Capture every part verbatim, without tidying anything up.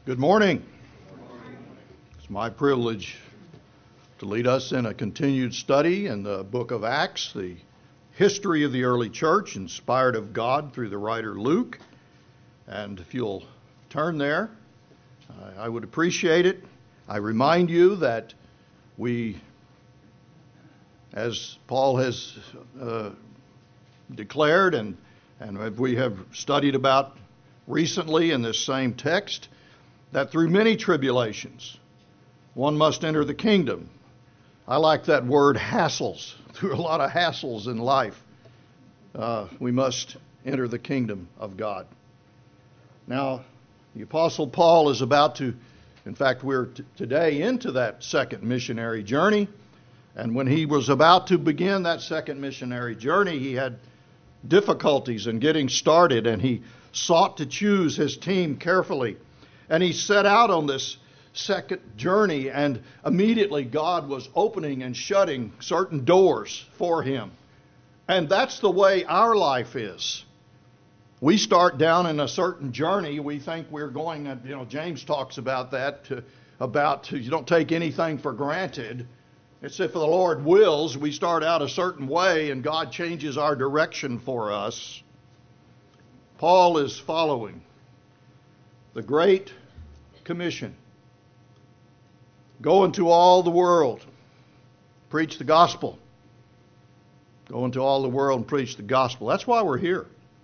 Good morning. It's my privilege to lead us in a continued study in the book of Acts, the history of the early church, inspired of God through the writer Luke. And if you'll turn there, I would appreciate it. I remind you that we, as Paul has uh, declared and, and we have studied about recently in this same text, that through many tribulations, one must enter the kingdom. I like that word, hassles. Through a lot of hassles in life, uh, we must enter the kingdom of God. Now, the Apostle Paul is about to, in fact, we're t- today into that second missionary journey. And when he was about to begin that second missionary journey, he had difficulties in getting started, and he sought to choose his team carefully. And he set out on this second journey, and immediately God was opening and shutting certain doors for him. And that's the way our life is. We start down in a certain journey. We think we're going, you know, James talks about that, to, about to, you don't take anything for granted. It's if the Lord wills, we start out a certain way and God changes our direction for us. Paul is following the Great Commission. Go into all the world, preach the gospel. Go into all the world and preach the gospel. That's why we're here.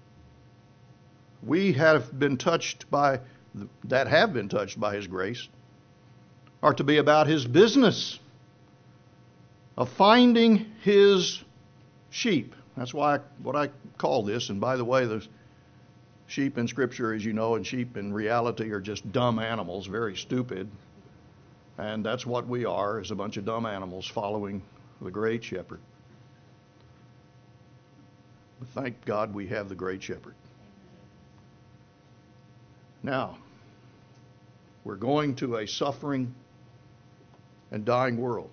We have been touched by, that have been touched by His grace, are to be about His business of finding His sheep. That's why what I call this. And by the way, the sheep in Scripture, as you know, and sheep in reality are just dumb animals, very stupid. And that's what we are, is a bunch of dumb animals following the great shepherd. But thank God we have the great shepherd. Now, we're going to a suffering and dying world.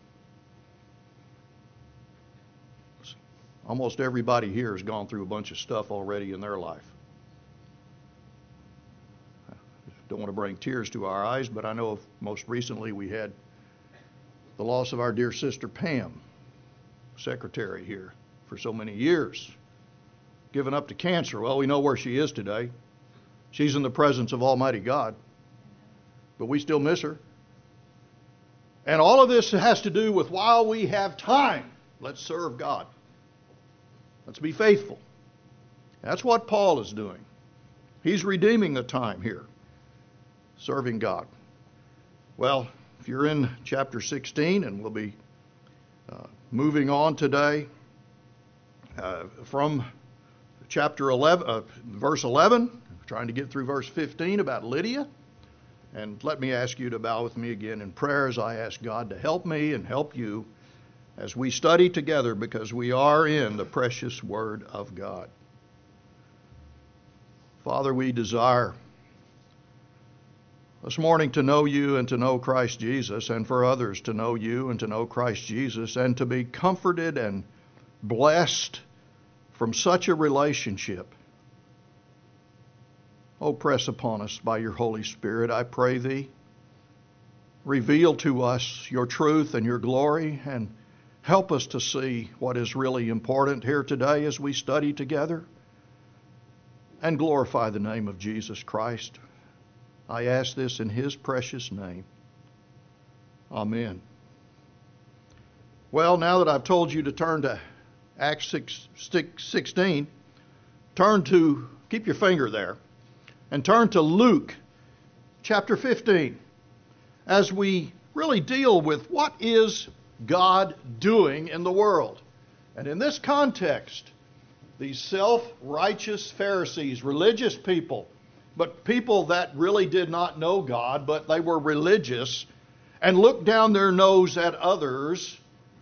Almost everybody here has gone through a bunch of stuff already in their life. Don't want to bring tears to our eyes, but I know most recently we had the loss of our dear sister Pam, secretary here for so many years, given up to cancer. Well, we know where she is today. She's in the presence of Almighty God, but we still miss her. And all of this has to do with, while we have time, let's serve God. Let's be faithful. That's what Paul is doing. He's redeeming the time here, serving God. Well, if you're in chapter sixteen, and we'll be uh, moving on today uh, from chapter eleven, uh, verse eleven, trying to get through verse fifteen about Lydia. And let me ask you to bow with me again in prayer as I ask God to help me and help you as we study together, because we are in the precious Word of God. Father, we desire this morning to know you and to know Christ Jesus, and for others to know you and to know Christ Jesus, and to be comforted and blessed from such a relationship. Oh, press upon us by your Holy Spirit, I pray thee. Reveal to us your truth and your glory, and help us to see what is really important here today as we study together, and glorify the name of Jesus Christ. I ask this in His precious name. Amen. Well, now that I've told you to turn to Acts sixteen, turn to, keep your finger there, and turn to Luke chapter fifteen, as we really deal with what is God doing in the world. And in this context, these self-righteous Pharisees, religious people, but people that really did not know God, but they were religious and looked down their nose at others,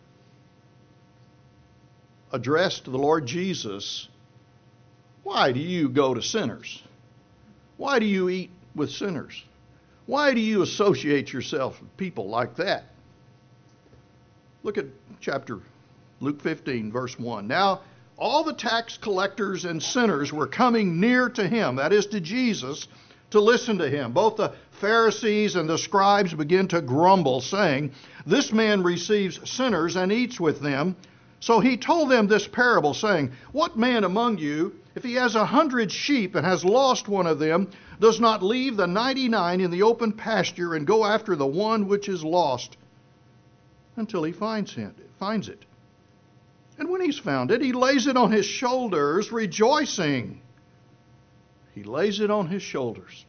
addressed the Lord Jesus, "Why do you go to sinners? Why do you eat with sinners? Why do you associate yourself with people like that?" Look at chapter Luke fifteen, verse one. Now, all the tax collectors and sinners were coming near to him, that is to Jesus, to listen to him. Both the Pharisees and the scribes begin to grumble, saying, "This man receives sinners and eats with them." So he told them this parable, saying, "What man among you, if he has a hundred sheep and has lost one of them, does not leave the ninety-nine in the open pasture and go after the one which is lost until he finds it? Finds it. And when he's found it, he lays it on his shoulders, rejoicing." He lays it on his shoulders,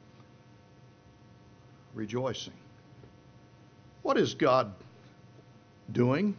rejoicing. What is God doing?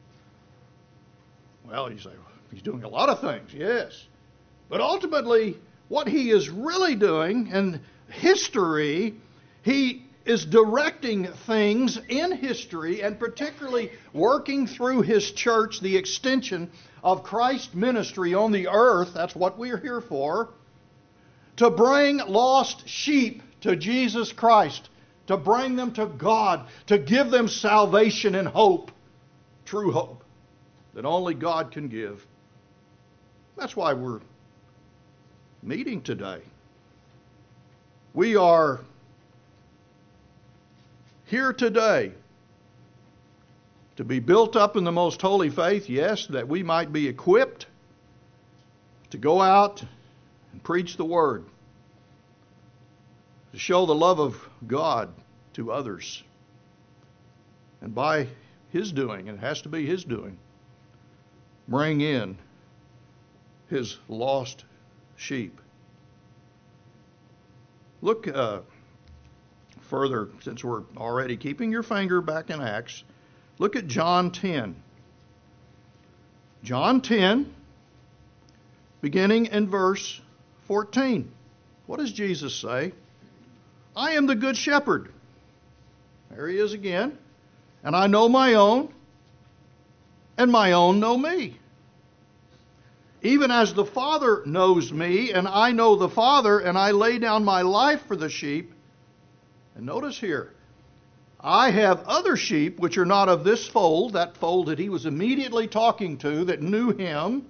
Well, you say, he's doing a lot of things, yes. But ultimately, what he is really doing in history, he is directing things in history and particularly working through his church, the extension of Christ's ministry on the earth. That's what we're here for. To bring lost sheep to Jesus Christ, to bring them to God, to give them salvation and hope, true hope that only God can give. That's why we're meeting today. We are here today to be built up in the most holy faith, yes, that we might be equipped to go out and preach the Word, to show the love of God to others. And by His doing, and it has to be His doing, bring in His lost sheep. Look uh, further, since we're already keeping your finger back in Acts, look at John ten. John ten, beginning in verse fourteen. What does Jesus say? "I am the good shepherd." There he is again. "And I know my own, and my own know me. Even as the Father knows me, and I know the Father, and I lay down my life for the sheep." And notice here, "I have other sheep which are not of this fold," that fold that he was immediately talking to, that knew him.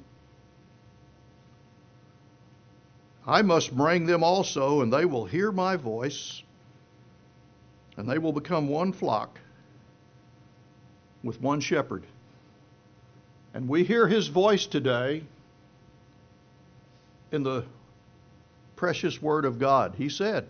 "I must bring them also, and they will hear my voice, and they will become one flock with one shepherd." And we hear his voice today in the precious Word of God. He said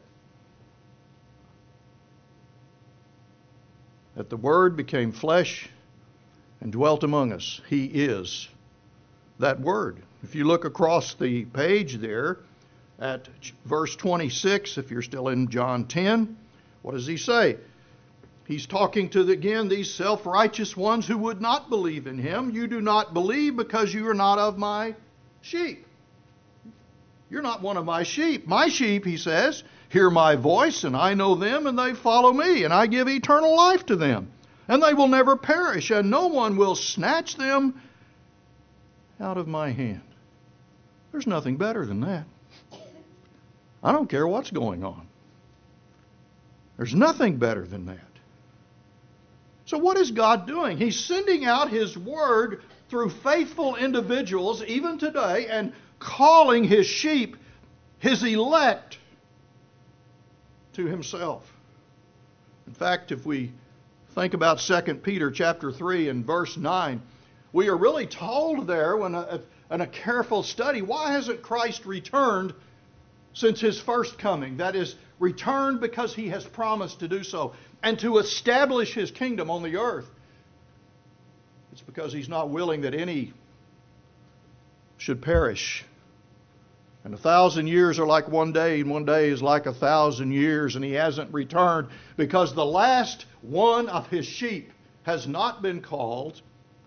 that the Word became flesh and dwelt among us. He is that Word. If you look across the page there at verse twenty-six, if you're still in John ten, what does he say? He's talking to, again, these self-righteous ones who would not believe in him. "You do not believe because you are not of my sheep." You're not one of my sheep. "My sheep," he says, "hear my voice, and I know them, and they follow me, and I give eternal life to them, and they will never perish, and no one will snatch them out of my hand." There's nothing better than that. I don't care what's going on. There's nothing better than that. So what is God doing? He's sending out His Word through faithful individuals, even today, and calling His sheep, His elect, to Himself. In fact, if we think about Second Peter chapter three and verse nine, we are really told there, when a, in a careful study, why hasn't Christ returned since His first coming? That is, returned because He has promised to do so and to establish His kingdom on the earth. It's because He's not willing that any should perish. And a thousand years are like one day, and one day is like a thousand years, and He hasn't returned because the last one of His sheep has not been called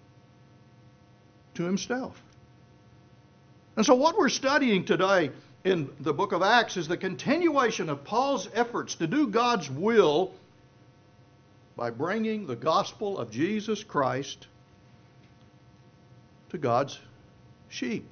to Himself. And so what we're studying today in the book of Acts is the continuation of Paul's efforts to do God's will by bringing the gospel of Jesus Christ to God's sheep.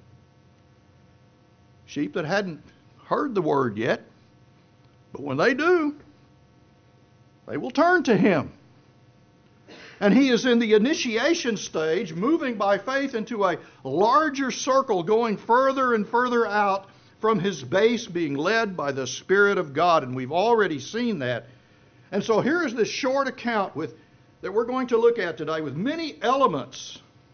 Sheep that hadn't heard the word yet, but when they do, they will turn to Him. And He is in the initiation stage, moving by faith into a larger circle, going further and further out from his base, being led by the Spirit of God. And we've already seen that. And so here is this short account with that we're going to look at today with many elements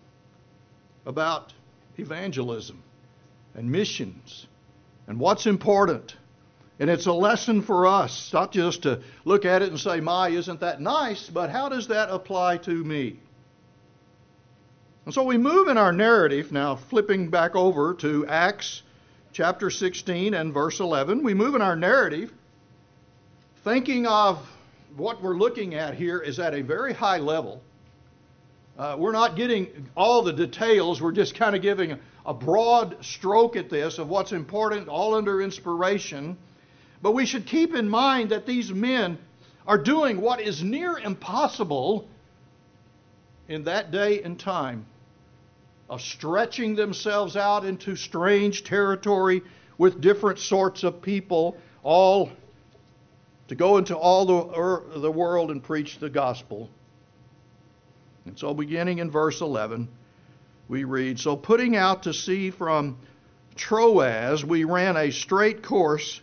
about evangelism and missions and what's important. And it's a lesson for us, not just to look at it and say, my, isn't that nice, but how does that apply to me? And so we move in our narrative, now flipping back over to Acts chapter sixteen and verse eleven. We move in our narrative thinking of what we're looking at here is at a very high level. Uh, we're not getting all the details. We're just kind of giving a broad stroke at this of what's important, all under inspiration. But we should keep in mind that these men are doing what is near impossible in that day and time, of stretching themselves out into strange territory with different sorts of people, all to go into all the, the world and preach the gospel. And so beginning in verse eleven, we read, "So putting out to sea from Troas, we ran a straight course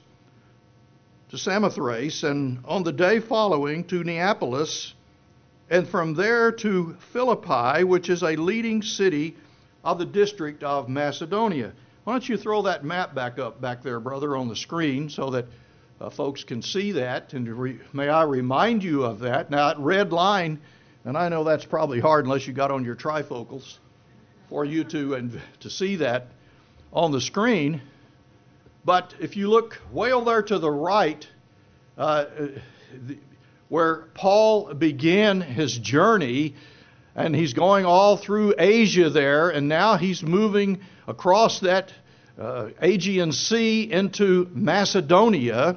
to Samothrace, and on the day following to Neapolis, and from there to Philippi, which is a leading city of the district of Macedonia." Why don't you throw that map back up back there, brother, on the screen so that uh, folks can see that. And re- may I remind you of that. Now, that red line, and I know that's probably hard unless you got on your trifocals for you to, and, to see that on the screen. But if you look way over there to the right, uh, the, where Paul began his journey, and he's going all through Asia there, and now he's moving across that uh, Aegean Sea into Macedonia,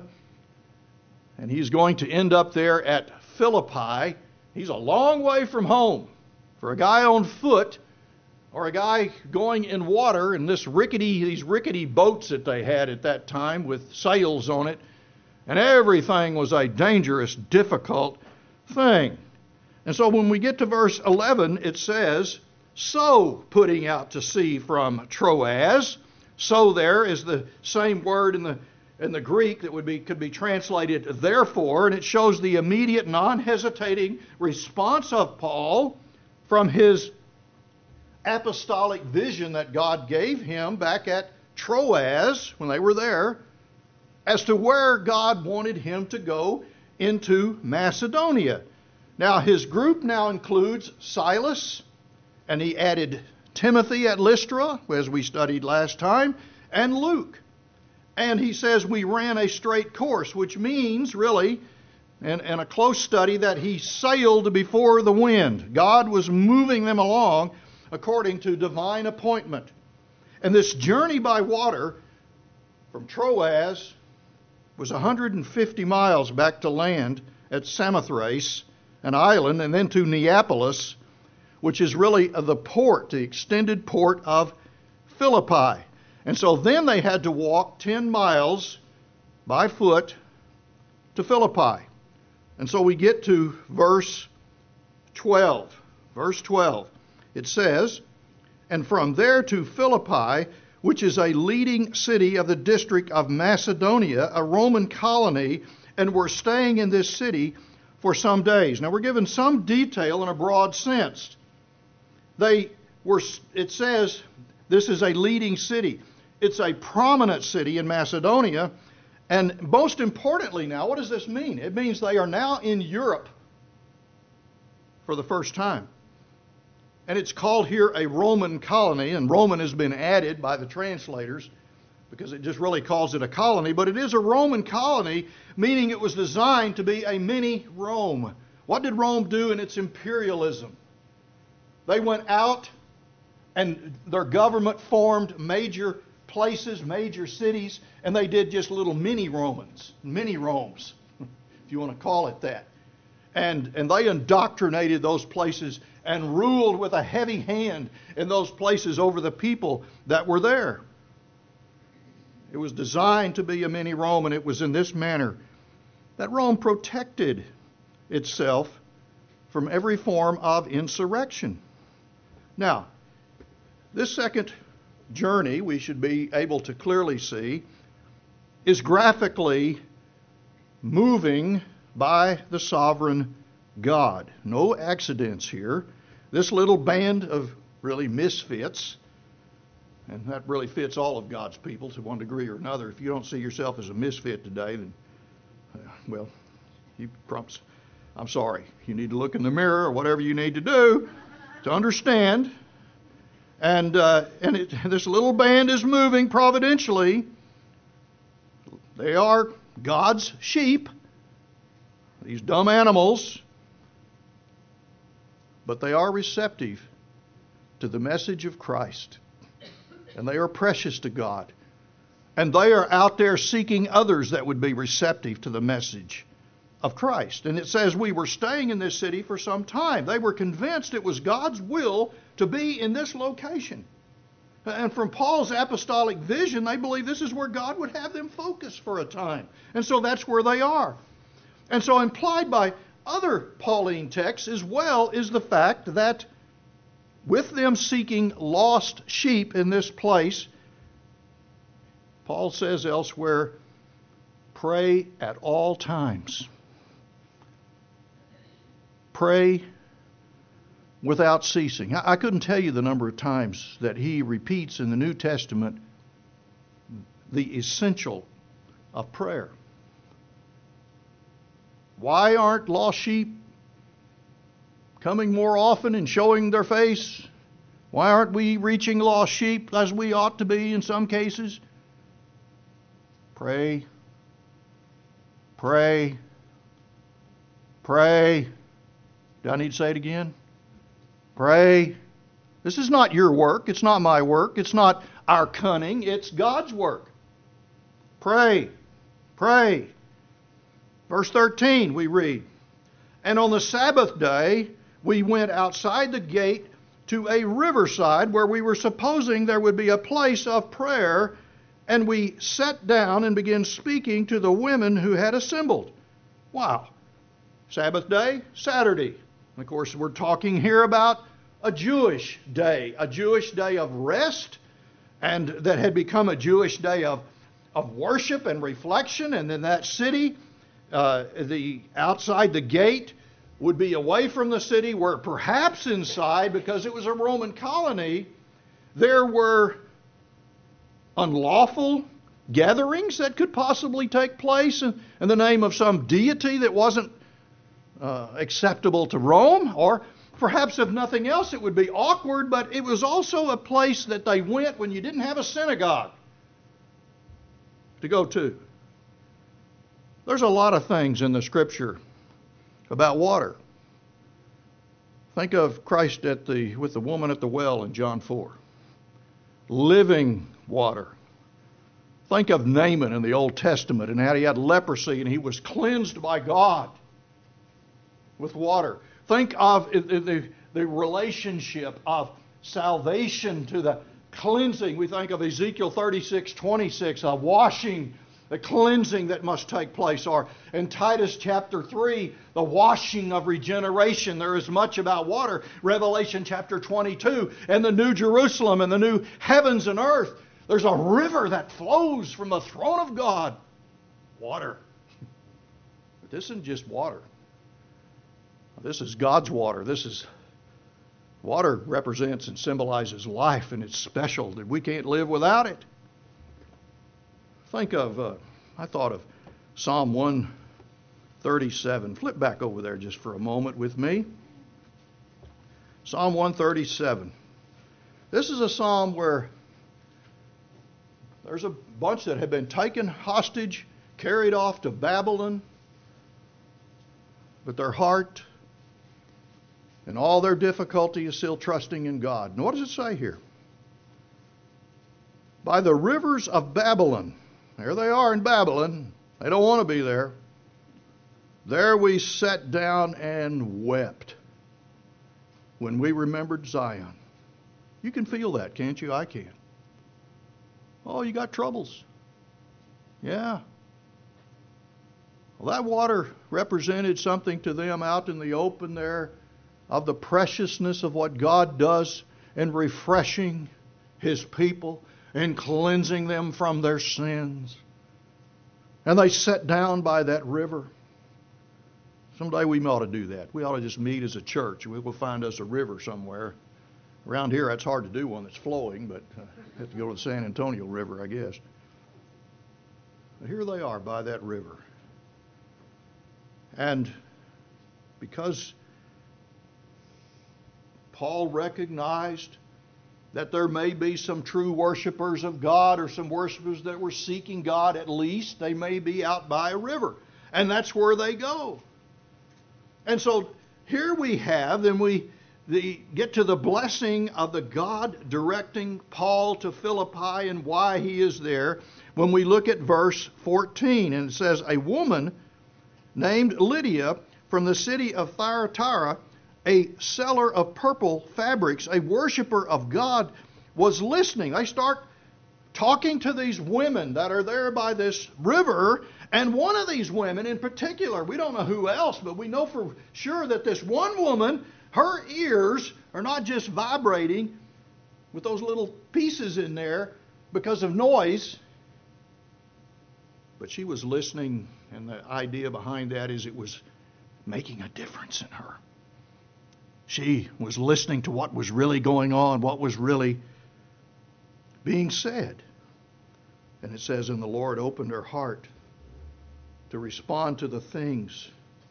and he's going to end up there at Philippi. He's a long way from home. For a guy on foot, or a guy going in water in this rickety, these rickety boats that they had at that time with sails on it, and everything was a dangerous, difficult thing. And so when we get to verse eleven, it says, "So putting out to sea from Troas." So there is the same word in the in the Greek that would be could be translated therefore, and it shows the immediate, non-hesitating response of Paul from his apostolic vision that God gave him back at Troas when they were there, as to where God wanted him to go into Macedonia. Now his group now includes Silas, and he added Timothy at Lystra, as we studied last time, and Luke. And he says we ran a straight course, which means really, in, in a close study, that he sailed before the wind. God was moving them along according to divine appointment. And this journey by water from Troas was one hundred fifty miles back to land at Samothrace, an island, and then to Neapolis, which is really the port, the extended port of Philippi. And so then they had to walk ten miles by foot to Philippi. And so we get to verse twelve. Verse twelve. It says, "And from there to Philippi, which is a leading city of the district of Macedonia, a Roman colony, and we're staying in this city for some days." Now we're given some detail in a broad sense. They were, it says, this is a leading city. It's a prominent city in Macedonia. And most importantly now, what does this mean? It means they are now in Europe for the first time. And it's called here a Roman colony, and Roman has been added by the translators because it just really calls it a colony. But it is a Roman colony, meaning it was designed to be a mini Rome. What did Rome do in its imperialism? They went out and their government formed major places, major cities, and they did just little mini Romans, mini Romes, if you want to call it that. And, and they indoctrinated those places and ruled with a heavy hand in those places over the people that were there. It was designed to be a mini Rome, and it was in this manner that Rome protected itself from every form of insurrection. Now, this second journey we should be able to clearly see is graphically moving by the sovereign God. No accidents here. This little band of really misfits, and that really fits all of God's people to one degree or another. If you don't see yourself as a misfit today, then, uh, well, you prompts, I'm sorry. You need to look in the mirror or whatever you need to do to understand. And uh, and it, this little band is moving providentially. They are God's sheep, these dumb animals, but they are receptive to the message of Christ. And they are precious to God. And they are out there seeking others that would be receptive to the message of Christ. And it says we were staying in this city for some time. They were convinced it was God's will to be in this location. And from Paul's apostolic vision, they believe this is where God would have them focus for a time. And so that's where they are. And so implied by other Pauline texts as well is the fact that with them seeking lost sheep in this place, Paul says elsewhere, pray at all times. Pray without ceasing. I couldn't tell you the number of times that he repeats in the New Testament the essential of prayer. Why aren't lost sheep coming more often and showing their face? Why aren't we reaching lost sheep as we ought to be in some cases? Pray, pray, pray. Do I need to say it again? Pray. This is not your work. It's not my work. It's not our cunning. It's God's work. Pray, pray. Verse thirteen we read, and on the Sabbath day we went outside the gate to a riverside where we were supposing there would be a place of prayer, and we sat down and began speaking to the women who had assembled. Wow. Sabbath day, Saturday. And of course, we're talking here about a Jewish day, a Jewish day of rest, and that had become a Jewish day of, of worship and reflection. And in that city, uh, the outside the gate would be away from the city, where perhaps inside, because it was a Roman colony, there were unlawful gatherings that could possibly take place in, in the name of some deity that wasn't uh, acceptable to Rome. Or perhaps, if nothing else, it would be awkward, but it was also a place that they went when you didn't have a synagogue to go to. There's a lot of things in the Scripture about water. Think of Christ at the with the woman at the well in John four. Living water. Think of Naaman in the Old Testament and how he had leprosy and he was cleansed by God with water. Think of the, the relationship of salvation to the cleansing. We think of Ezekiel thirty-six twenty-six, a washing, the cleansing that must take place. Or in Titus chapter three, the washing of regeneration. There is much about water. Revelation chapter twenty-two, and the New Jerusalem and the new heavens and earth. There's a river that flows from the throne of God. Water. But this isn't just water. This is God's water. This is water represents and symbolizes life, and it's special that we can't live without it. Think of, uh, I thought of Psalm one thirty-seven. Flip back over there just for a moment with me. Psalm one thirty-seven. This is a psalm where there's a bunch that have been taken hostage, carried off to Babylon, but their heart and all their difficulty is still trusting in God. And what does it say here? By the rivers of Babylon. There they are in Babylon. They don't want to be there. There we sat down and wept when we remembered Zion. You can feel that, can't you? I can. Oh, you got troubles. Yeah. Well, that water represented something to them out in the open there of the preciousness of what God does in refreshing His people and cleansing them from their sins. And they sat down by that river. Someday we ought to do that. We ought to just meet as a church. We will find us a river somewhere. Around here, it's hard to do one that's flowing, but uh, have to go to the San Antonio River, I guess. But here they are by that river. And because Paul recognized that there may be some true worshipers of God, or some worshipers that were seeking God at least, they may be out by a river. And that's where they go. And so here we have, then we the, get to the blessing of the God directing Paul to Philippi and why he is there. When we look at verse fourteen, and it says, a woman named Lydia from the city of Thyatira, a seller of purple fabrics, a worshiper of God, was listening. They start talking to these women that are there by this river. And one of these women in particular, we don't know who else, but we know for sure that this one woman, her ears are not just vibrating with those little pieces in there because of noise, but she was listening, and the idea behind that is it was making a difference in her. She was listening to what was really going on, what was really being said. And it says, and the Lord opened her heart to respond to the things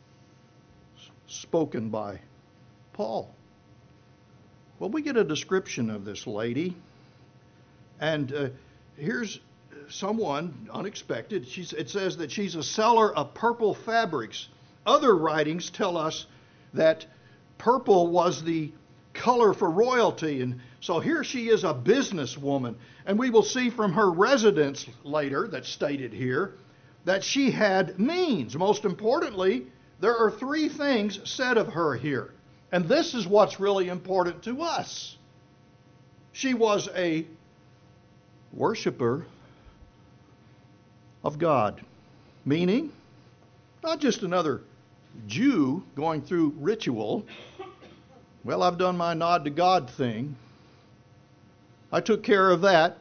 spoken by Paul. Well, we get a description of this lady. And uh, here's someone unexpected. She's, it says that she's a seller of purple fabrics. Other writings tell us that purple was the color for royalty. And so here she is, a businesswoman. And we will see from her residence later, that's stated here, that she had means. Most importantly, there are three things said of her here. And this is what's really important to us. She was a worshiper of God. Meaning, not just another Jew going through ritual. Well, I've done my nod to God thing. I took care of that.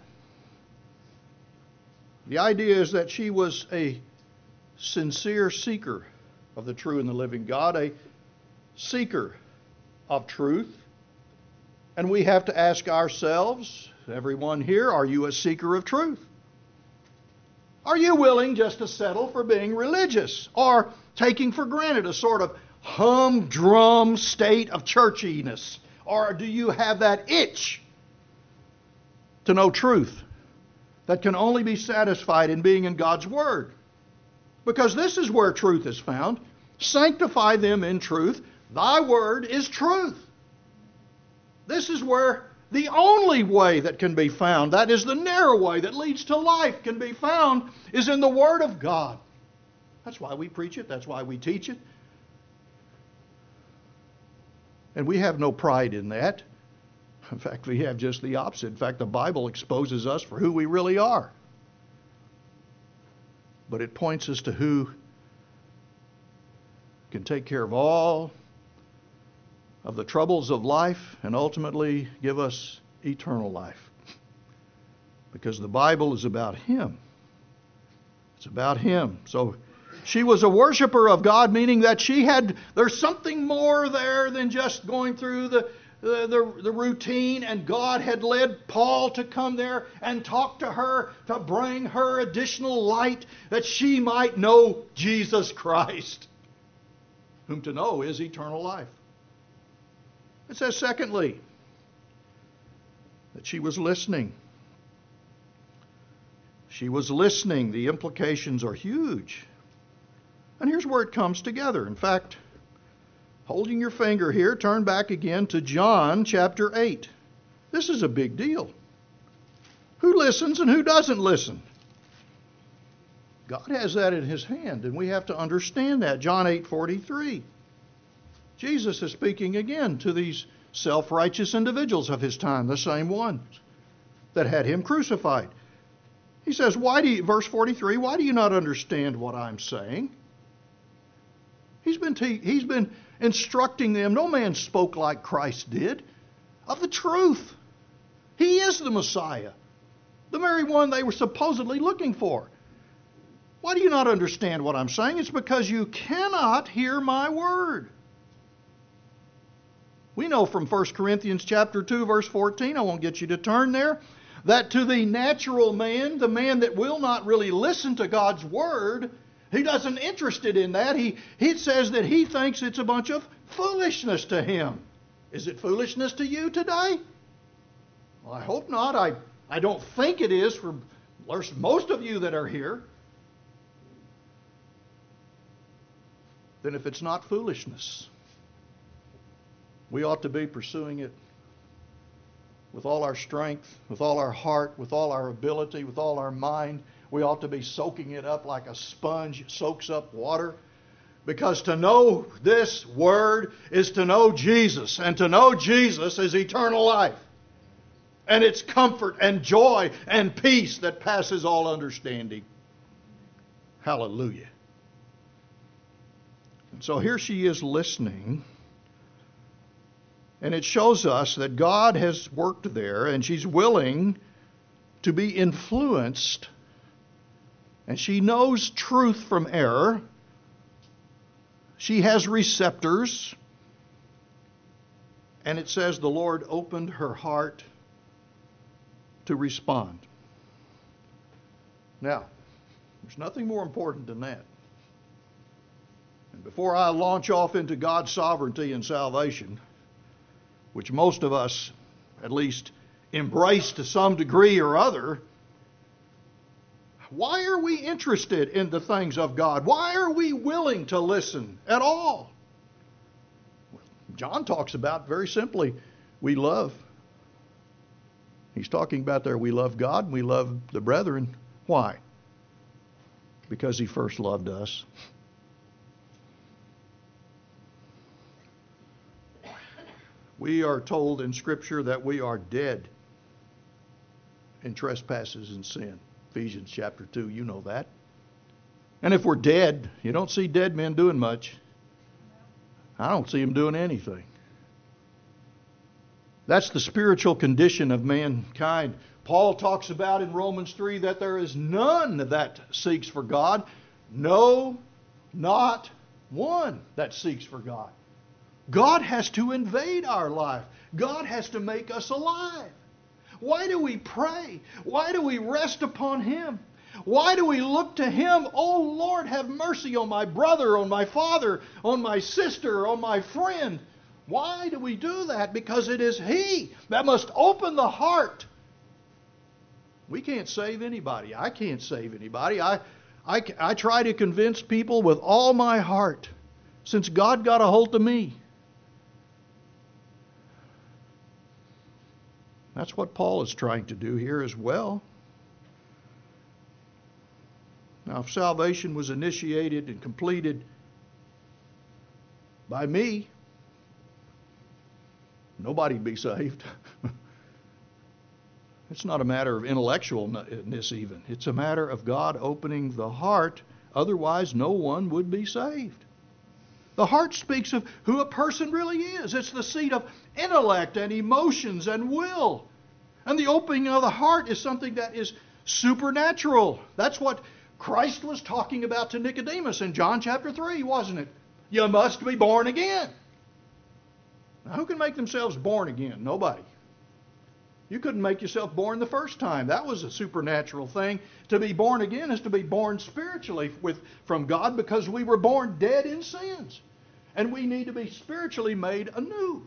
The idea is that she was a sincere seeker of the true and the living God, a seeker of truth. And we have to ask ourselves, everyone here, are you a seeker of truth? Are you willing just to settle for being religious or taking for granted a sort of humdrum state of churchiness? Or do you have that itch to know truth that can only be satisfied in being in God's Word? Because this is where truth is found. Sanctify them in truth. Thy Word is truth. This is where the only way that can be found, that is the narrow way that leads to life, can be found, is in the Word of God. That's why we preach it. That's why we teach it. And we have no pride in that. In fact, we have just the opposite. In fact, the Bible exposes us for who we really are. But it points us to who can take care of all of the troubles of life and ultimately give us eternal life. Because the Bible is about Him. It's about Him. So she was a worshiper of God, meaning that she had, there's something more there than just going through the The, the, the routine, and God had led Paul to come there and talk to her to bring her additional light that she might know Jesus Christ, whom to know is eternal life. It says, secondly, that she was listening. She was listening. The implications are huge. And here's where it comes together. In fact, holding your finger here, turn back again to John chapter eight. This is a big deal. Who listens and who doesn't listen? God has that in His hand, and we have to understand that. John eight forty-three. Jesus is speaking again to these self-righteous individuals of His time, the same ones that had Him crucified. He says, "Why do you," verse forty-three, "why do you not understand what I'm saying?" He's been te- he's been instructing them. No man spoke like Christ did, of the truth. He is the Messiah, the very one they were supposedly looking for. Why do you not understand what I'm saying? It's because you cannot hear my word. We know from First Corinthians chapter two, verse fourteen, I won't get you to turn there, that to the natural man, the man that will not really listen to God's word, he doesn't interested in that. He, he says that he thinks it's a bunch of foolishness to him. Is it foolishness to you today? Well, I hope not. I, I don't think it is for most of you that are here. Then if it's not foolishness, we ought to be pursuing it with all our strength, with all our heart, with all our ability, with all our mind. We ought to be soaking it up like a sponge soaks up water. Because to know this word is to know Jesus. And to know Jesus is eternal life. And it's comfort and joy and peace that passes all understanding. Hallelujah. And so here she is listening. And it shows us that God has worked there and she's willing to be influenced. And she knows truth from error. She has receptors. And it says the Lord opened her heart to respond. Now, there's nothing more important than that. And before I launch off into God's sovereignty and salvation, which most of us at least embrace to some degree or other, why are we interested in the things of God? Why are we willing to listen at all? John talks about very simply, we love. He's talking about there, we love God and we love the brethren. Why? Because he first loved us. We are told in Scripture that we are dead in trespasses and sin. Ephesians chapter two, you know that. And if we're dead, you don't see dead men doing much. I don't see them doing anything. That's the spiritual condition of mankind. Paul talks about in Romans three that there is none that seeks for God. No, not one that seeks for God. God has to invade our life. God has to make us alive. Why do we pray? Why do we rest upon Him? Why do we look to Him? Oh Lord, have mercy on my brother, on my father, on my sister, on my friend. Why do we do that? Because it is He that must open the heart. We can't save anybody. I can't save anybody. I, I, I try to convince people with all my heart since God got a hold of me. That's what Paul is trying to do here as well. Now, if salvation was initiated and completed by me, nobody'd be saved. It's not a matter of intellectualness even. It's a matter of God opening the heart. Otherwise, no one would be saved. The heart speaks of who a person really is. It's the seat of intellect and emotions and will. And the opening of the heart is something that is supernatural. That's what Christ was talking about to Nicodemus in John chapter three, wasn't it? You must be born again. Now, who can make themselves born again? Nobody. You couldn't make yourself born the first time. That was a supernatural thing. To be born again is to be born spiritually with, from God, because we were born dead in sins. And we need to be spiritually made anew.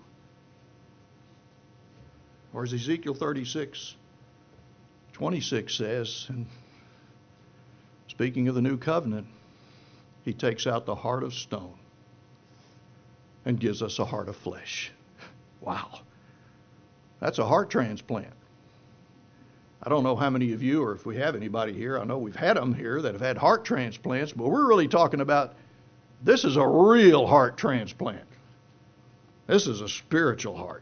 Or as Ezekiel thirty-six twenty-six says, and speaking of the new covenant, He takes out the heart of stone and gives us a heart of flesh. Wow. That's a heart transplant. I don't know how many of you, or if we have anybody here, I know we've had them here that have had heart transplants, but we're really talking about, this is a real heart transplant. This is a spiritual heart.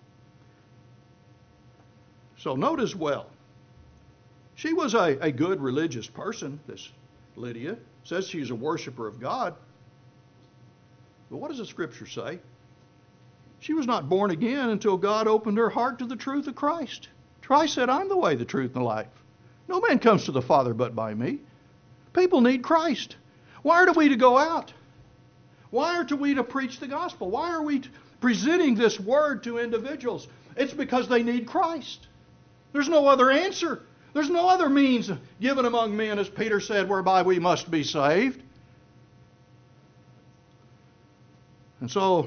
So note as well, she was a, a good religious person, this Lydia. Says she's a worshiper of God. But what does the Scripture say? She was not born again until God opened her heart to the truth of Christ. Christ said, I'm the way, the truth, and the life. No man comes to the Father but by me. People need Christ. Why are we to go out? Why are we to preach the gospel? Why are we presenting this word to individuals? It's because they need Christ. There's no other answer. There's no other means given among men, as Peter said, whereby we must be saved. And so,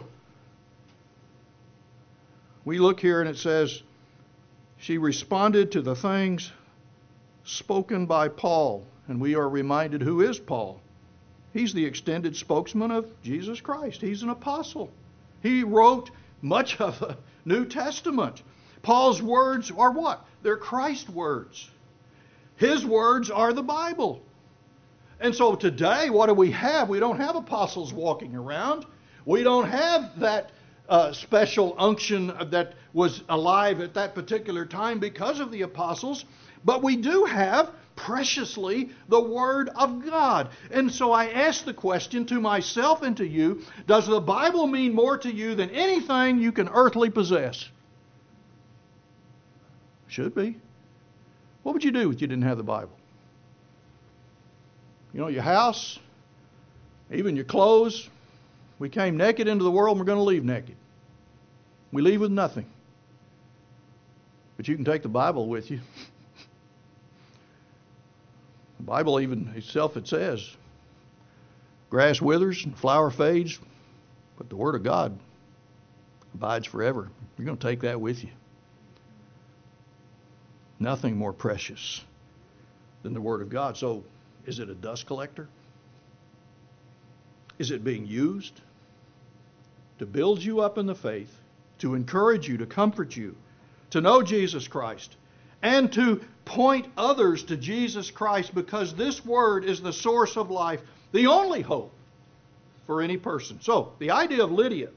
we look here and it says, she responded to the things spoken by Paul. And we are reminded, who is Paul? He's the extended spokesman of Jesus Christ. He's an apostle. He wrote much of the New Testament. Paul's words are what? They're Christ's words. His words are the Bible. And so today, what do we have? We don't have apostles walking around. We don't have that uh, special unction that was alive at that particular time because of the apostles. But we do have, preciously, the Word of God. And so I ask the question to myself and to you, does the Bible mean more to you than anything you can earthly possess? Should be. What would you do if you didn't have the Bible? You know, your house, even your clothes. We came naked into the world and we're going to leave naked. We leave with nothing. But you can take the Bible with you. The Bible even itself, it says, grass withers and flower fades, but the Word of God abides forever. You're going to take that with you. Nothing more precious than the Word of God. So, is it a dust collector? Is it being used to build you up in the faith, to encourage you, to comfort you, to know Jesus Christ, and to point others to Jesus Christ, because this Word is the source of life, the only hope for any person. So, the idea of Lydia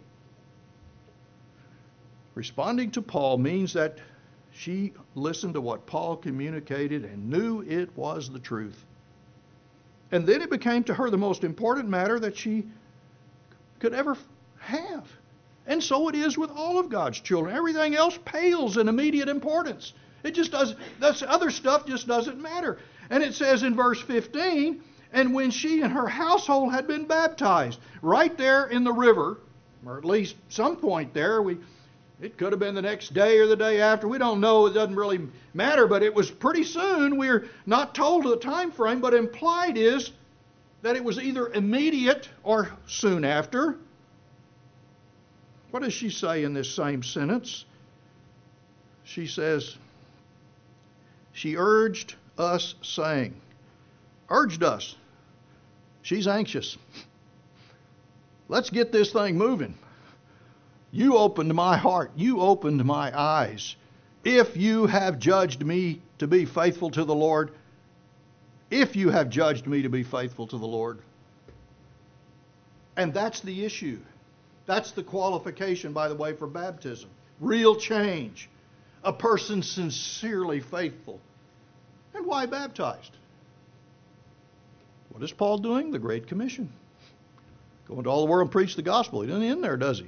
responding to Paul means that she listened to what Paul communicated and knew it was the truth. And then it became to her the most important matter that she could ever have. And so it is with all of God's children. Everything else pales in immediate importance. It just does, that's other stuff just doesn't matter. And it says in verse fifteen, and when she and her household had been baptized, right there in the river, or at least some point there, we it could have been the next day or the day after. We don't know. It doesn't really matter. But it was pretty soon. We're not told the time frame, but implied is that it was either immediate or soon after. What does she say in this same sentence? She says, she urged us, saying, urged us. She's anxious. Let's get this thing moving. You opened my heart. You opened my eyes. If you have judged me to be faithful to the Lord, if you have judged me to be faithful to the Lord. And that's the issue. That's the qualification, by the way, for baptism. Real change. A person sincerely faithful. And why baptized? What is Paul doing? The Great Commission. Go into all the world and preach the gospel. He doesn't end there, does he?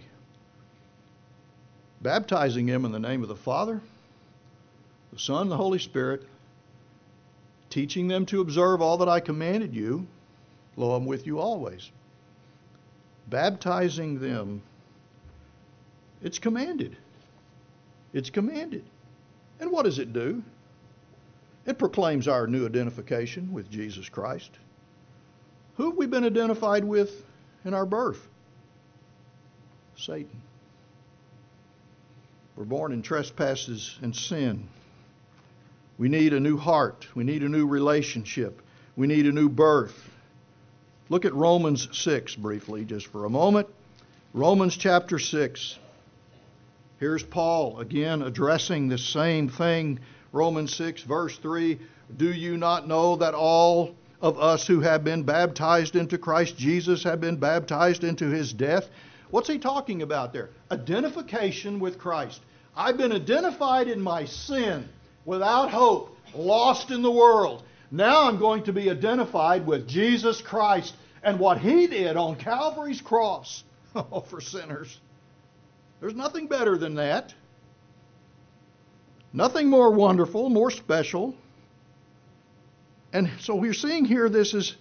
Baptizing him in the name of the Father, the Son, and the Holy Spirit, teaching them to observe all that I commanded you. Lo, I'm with you always. Baptizing them, it's commanded. It's commanded. And what does it do? It proclaims our new identification with Jesus Christ. Who have we been identified with in our birth? Satan. We're born in trespasses and sin. We need a new heart. We need a new relationship. We need a new birth. Look at Romans six briefly, just for a moment. Romans chapter six. Here's Paul again addressing the same thing. Romans six verse three. Do you not know that all of us who have been baptized into Christ Jesus have been baptized into his death? What's he talking about there? Identification with Christ. I've been identified in my sin, without hope, lost in the world. Now I'm going to be identified with Jesus Christ and what he did on Calvary's cross for sinners. There's nothing better than that. Nothing more wonderful, more special. And so we're seeing here this is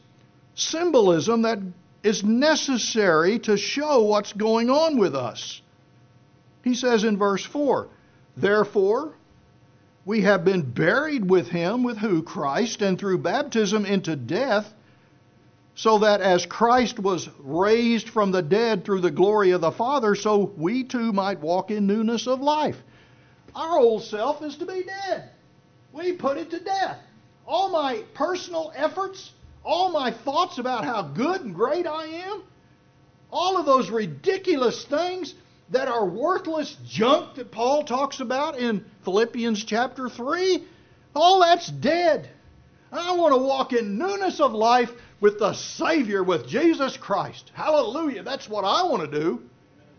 symbolism that is necessary to show what's going on with us. He says in verse four, therefore, we have been buried with him, with who? Christ, and through baptism into death, so that as Christ was raised from the dead through the glory of the Father, so we too might walk in newness of life. Our old self is to be dead. We put it to death. All my personal efforts, all my thoughts about how good and great I am, all of those ridiculous things that are worthless junk that Paul talks about in Philippians chapter three, all that's dead. I want to walk in newness of life with the Savior, with Jesus Christ. Hallelujah. That's what I want to do.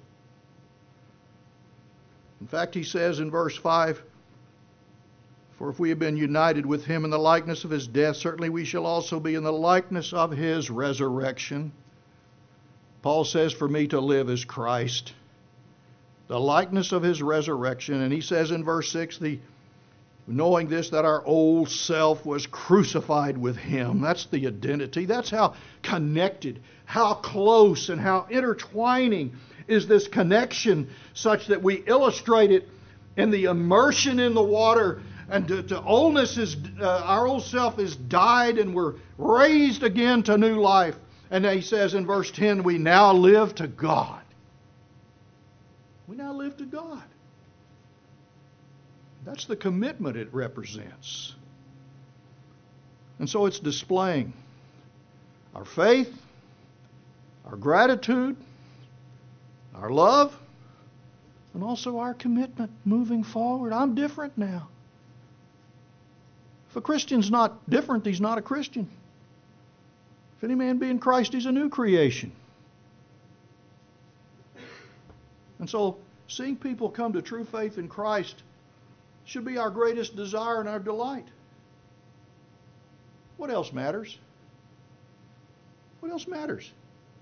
In fact, he says in verse five, for if we have been united with him in the likeness of his death, certainly we shall also be in the likeness of his resurrection. Paul says, for me to live is Christ, the likeness of his resurrection. And he says in verse six, the knowing this, that our old self was crucified with him. That's the identity. That's how connected, how close, and how intertwining is this connection, such that we illustrate it in the immersion in the water. And to, to oldness is, uh, our old self is died, and we're raised again to new life. And he says in verse ten, we now live to God. We now live to God. That's the commitment it represents. And so it's displaying our faith, our gratitude, our love, and also our commitment moving forward. I'm different now. If a Christian's not different, he's not a Christian. If any man be in Christ, he's a new creation. And so, seeing people come to true faith in Christ should be our greatest desire and our delight. What else matters? What else matters?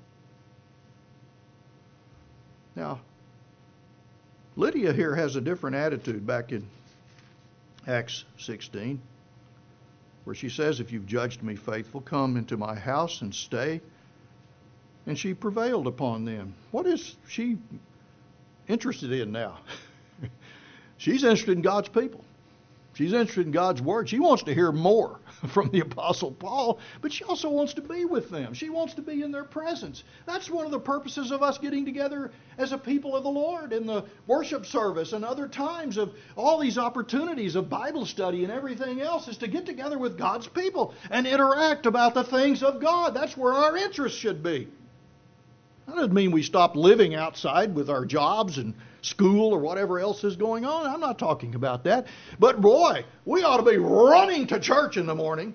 Now, Lydia here has a different attitude back in Acts sixteen, where she says, if you've judged me faithful, come into my house and stay. And she prevailed upon them. What is she interested in now? She's interested in God's people. She's interested in God's Word. She wants to hear more from the Apostle Paul, but she also wants to be with them. She wants to be in their presence. That's one of the purposes of us getting together as a people of the Lord in the worship service and other times of all these opportunities of Bible study and everything else, is to get together with God's people and interact about the things of God. That's where our interest should be. That doesn't mean we stop living outside with our jobs and school or whatever else is going on. I'm not talking about that. But boy, we ought to be running to church in the morning,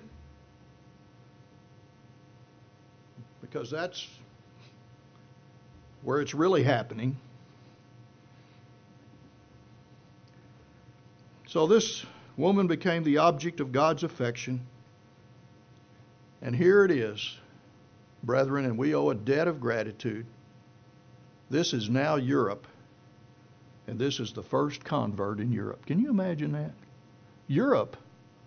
because that's where it's really happening. So this woman became the object of God's affection. And here it is, brethren, and we owe a debt of gratitude. This is now Europe, and this is the first convert in Europe. Can you imagine that? Europe.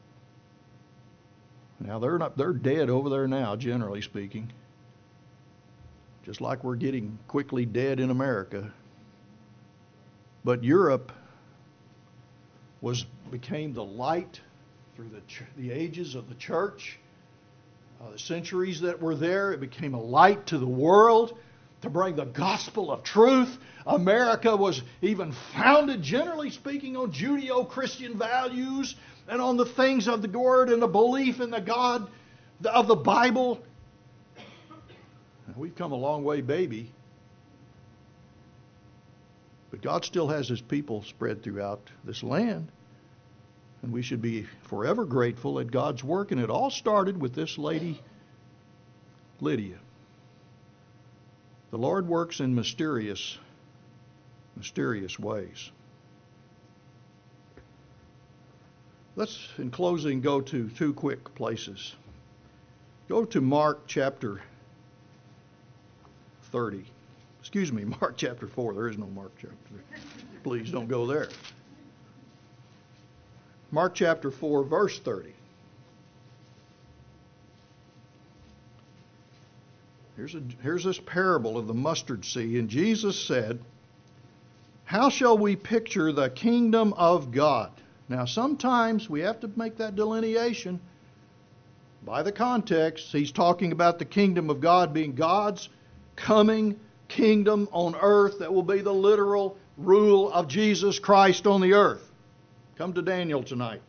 Now they're not they're dead over there now, generally speaking. Just like we're getting quickly dead in America. But Europe was became the light through the ch- the ages of the church. Uh, the centuries that were there, it became a light to the world to bring the gospel of truth. America was even founded, generally speaking, on Judeo-Christian values and on the things of the Word and the belief in the God of the Bible. We've come a long way, baby. But God still has His people spread throughout this land. And we should be forever grateful at God's work. And it all started with this lady, Lydia. The Lord works in mysterious, mysterious ways. Let's, in closing, go to two quick places. Go to Mark chapter thirty. Excuse me, Mark chapter four. There is no Mark chapter three. Please don't go there. Mark chapter four, verse thirty. Here's, a, here's this parable of the mustard seed. And Jesus said, how shall we picture the kingdom of God? Now, sometimes we have to make that delineation by the context. He's talking about the kingdom of God being God's coming kingdom on earth that will be the literal rule of Jesus Christ on the earth. Come to Daniel tonight.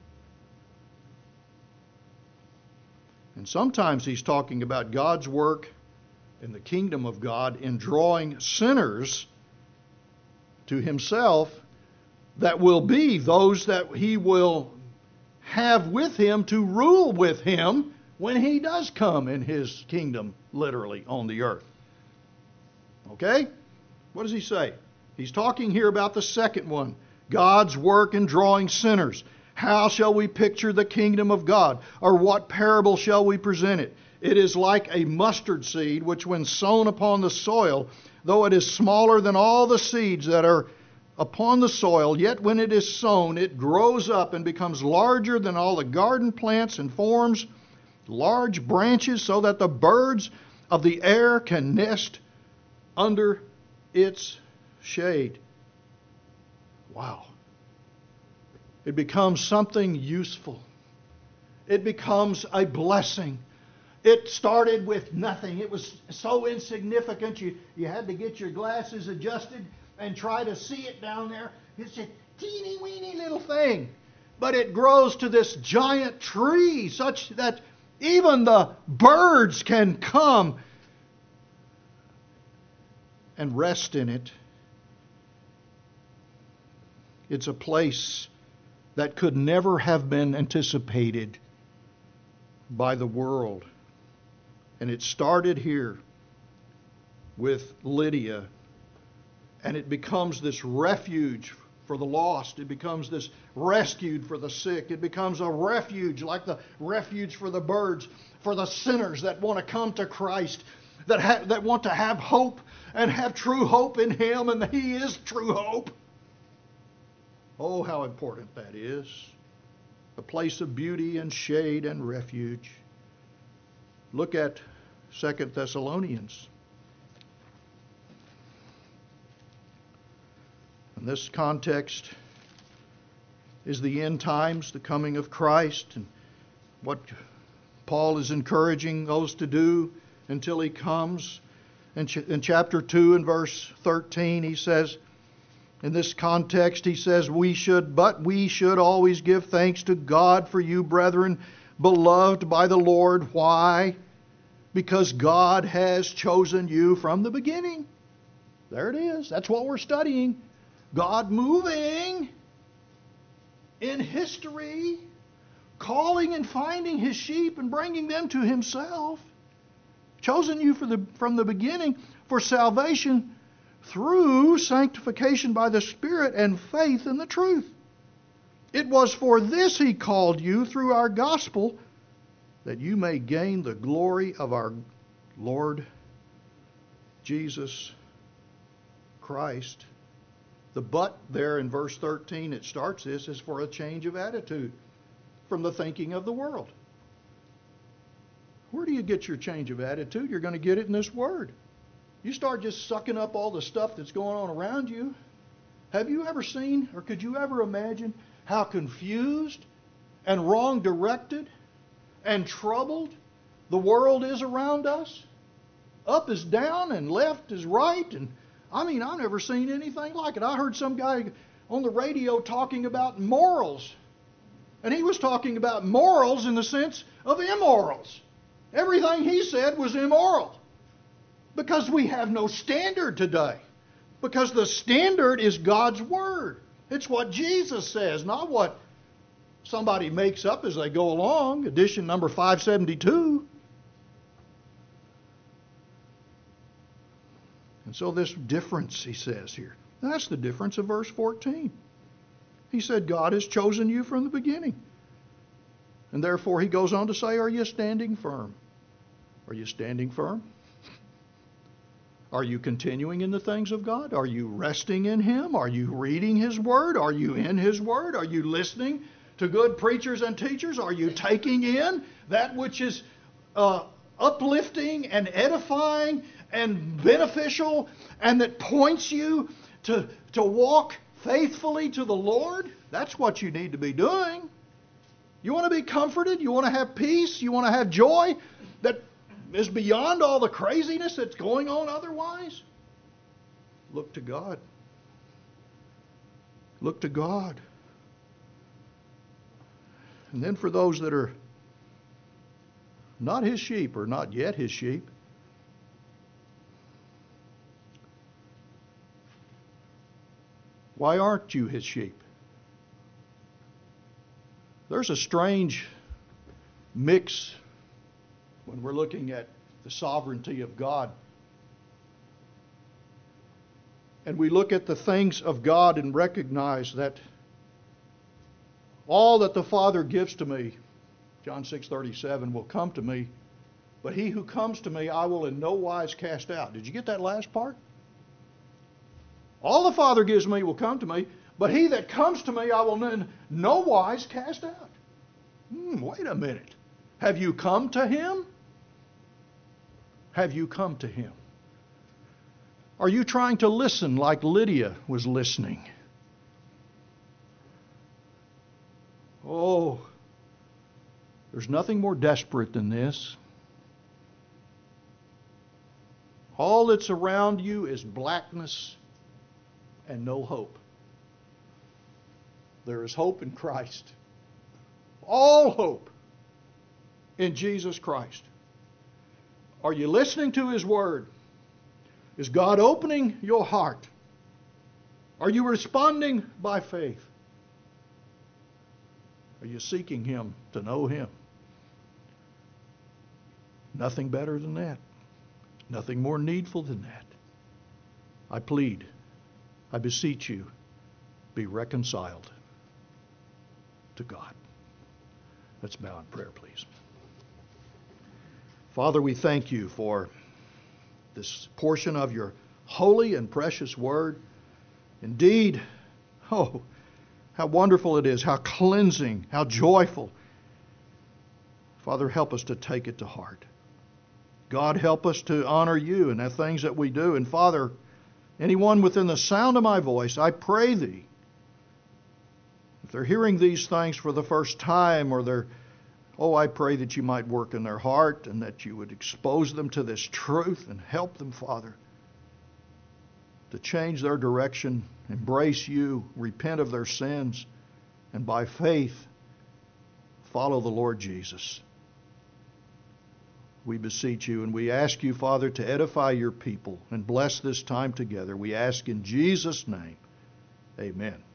And sometimes he's talking about God's work in the kingdom of God in drawing sinners to himself that will be those that he will have with him to rule with him when he does come in his kingdom, literally, on the earth. Okay? What does he say? He's talking here about the second one, God's work in drawing sinners. How shall we picture the kingdom of God? Or what parable shall we present it? It is like a mustard seed, which when sown upon the soil, though it is smaller than all the seeds that are upon the soil, yet when it is sown, it grows up and becomes larger than all the garden plants and forms large branches so that the birds of the air can nest under its shade. Wow. It becomes something useful. It becomes a blessing. It started with nothing. It was so insignificant you, you had to get your glasses adjusted and try to see it down there. It's a teeny weeny little thing. But it grows to this giant tree such that even the birds can come and rest in it. It's a place that could never have been anticipated by the world. And it started here with Lydia. And it becomes this refuge for the lost. It becomes this rescue for the sick. It becomes a refuge, like the refuge for the birds, for the sinners that want to come to Christ, that ha- that want to have hope and have true hope in Him, and that He is true hope. Oh, how important that is. A place of beauty and shade and refuge. Look at Second Thessalonians. In this context is the end times, the coming of Christ, and what Paul is encouraging those to do until He comes. In, ch- in chapter two and verse thirteen, he says, in this context, he says, we should, but we should always give thanks to God for you, brethren, beloved by the Lord. Why? Because God has chosen you from the beginning. There it is. That's what we're studying. God moving in history, calling and finding His sheep and bringing them to Himself. Chosen you for the, from the beginning for salvation through sanctification by the Spirit and faith in the truth. It was for this He called you through our gospel, that you may gain the glory of our Lord Jesus Christ. The but there in verse thirteen, it starts this, is for a change of attitude from the thinking of the world. Where do you get your change of attitude? You're going to get it in this Word. You start just sucking up all the stuff that's going on around you. Have you ever seen, or could you ever imagine, how confused and wrong-directed and troubled the world is around us? Up is down and left is right. And I mean, I've never seen anything like it. I heard some guy on the radio talking about morals. And he was talking about morals in the sense of immorals. Everything he said was immoral. Because we have no standard today. Because the standard is God's Word. It's what Jesus says, not what somebody makes up as they go along. Edition number five seventy-two. And so this difference, he says here. That's the difference of verse fourteen. He said, God has chosen you from the beginning. And therefore he goes on to say, are you standing firm? Are you standing firm? Are you continuing in the things of God? Are you resting in Him? Are you reading His Word? Are you in His Word? Are you listening to good preachers and teachers? Are you taking in that which is uh, uplifting and edifying and beneficial and that points you to, to walk faithfully to the Lord, that's what you need to be doing. You want to be comforted? You want to have peace? You want to have joy that is beyond all the craziness that's going on otherwise? Look to God. Look to God. And then for those that are not His sheep or not yet His sheep, why aren't you His sheep? There's a strange mix when we're looking at the sovereignty of God. And we look at the things of God and recognize that all that the Father gives to me, John six thirty-seven, will come to me, but he who comes to me I will in no wise cast out. Did you get that last part? All the Father gives me will come to me, but he that comes to me I will in no wise cast out. Hmm, wait a minute. Have you come to Him? Have you come to Him? Are you trying to listen like Lydia was listening? Oh, there's nothing more desperate than this. All that's around you is blackness and no hope. There is hope in Christ. All hope in Jesus Christ. Are you listening to His Word? Is God opening your heart? Are you responding by faith? Are you seeking Him to know Him? Nothing better than that. Nothing more needful than that. I plead, I beseech you, be reconciled to God. Let's bow in prayer, please. Father, we thank you for this portion of your holy and precious word. Indeed, oh, how wonderful it is, how cleansing, how joyful. Father, help us to take it to heart. God, help us to honor you in the things that we do. And Father, anyone within the sound of my voice, I pray thee, if they're hearing these things for the first time or they're, oh, I pray that you might work in their heart and that you would expose them to this truth and help them, Father, to change their direction, embrace you, repent of their sins, and by faith follow the Lord Jesus. We beseech you and we ask you, Father, to edify your people and bless this time together. We ask in Jesus' name, amen.